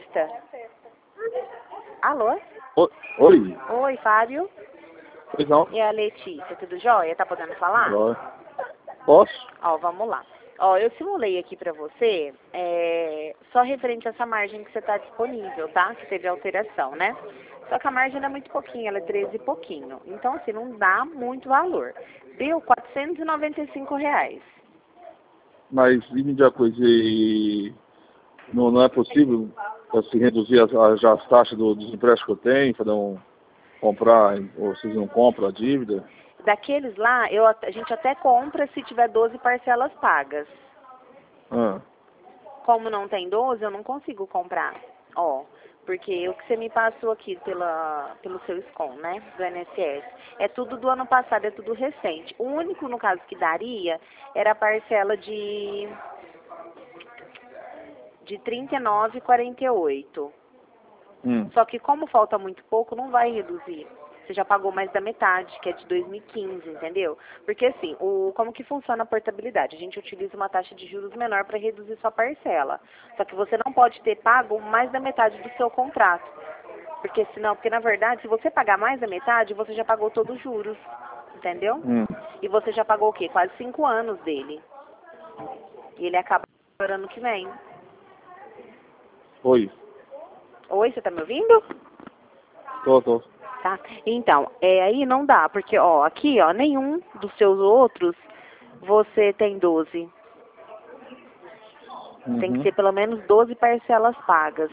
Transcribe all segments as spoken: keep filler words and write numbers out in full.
sexta. Alô? O- Oi? Oi, Fábio. Pois não? E a Letícia, tudo jóia? Tá podendo falar? Jóia. Posso? Ó, vamos lá. Ó, eu simulei aqui pra você, é, só referente a essa margem que você tá disponível, tá? Que teve alteração, né? Só que a margem não é muito pouquinho, ela é treze e pouquinho. Então, assim, não dá muito valor. Deu quatrocentos e noventa e cinco reais. Mas e me diz uma coisa, e não, não é possível assim, reduzir as, as, as taxas do, dos empréstimos que eu tenho, para não comprar, ou vocês não compram a dívida? Daqueles lá, eu, a gente até compra se tiver doze parcelas pagas. Ah, Como não tem doze, eu não consigo comprar. Ó, porque o que você me passou aqui pela, pelo seu SCOM, né, do I N S S, é tudo do ano passado, é tudo recente. O único, no caso, que daria era a parcela de, de trinta e nove e quarenta e oito. hum. Só que como falta muito pouco, não vai reduzir. Você já pagou mais da metade, que é de dois mil e quinze, entendeu? Porque assim, o, como que funciona a portabilidade? A gente utiliza uma taxa de juros menor para reduzir sua parcela. Só que você não pode ter pago mais da metade do seu contrato. Porque senão, porque na verdade, se você pagar mais da metade, você já pagou todos os juros. Entendeu? Hum. E você já pagou o quê? Quase cinco anos dele. E ele acaba no ano que vem. Oi? Oi, você tá me ouvindo? Tô, tô. Tá? Então, é, aí não dá, porque, ó, aqui, ó, nenhum dos seus outros você tem doze. Tem que Uhum. ser pelo menos doze parcelas pagas.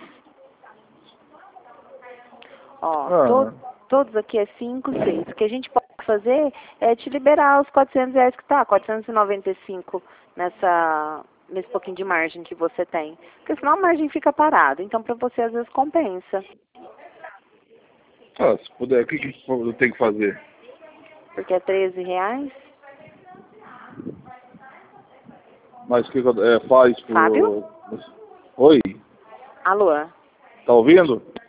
Ó, to, Ah, todos aqui é cinco, seis. O que a gente pode fazer é te liberar os quatrocentos reais que tá, quatrocentos e noventa e cinco nessa, nesse pouquinho de margem que você tem. Porque senão a margem fica parada. Então, pra você, às vezes, compensa. ah, se puder, o que, que eu tenho que fazer? Porque é treze reais. Mas o que, que eu, é, faz Fábio? por... Oi? Alô? Tá ouvindo?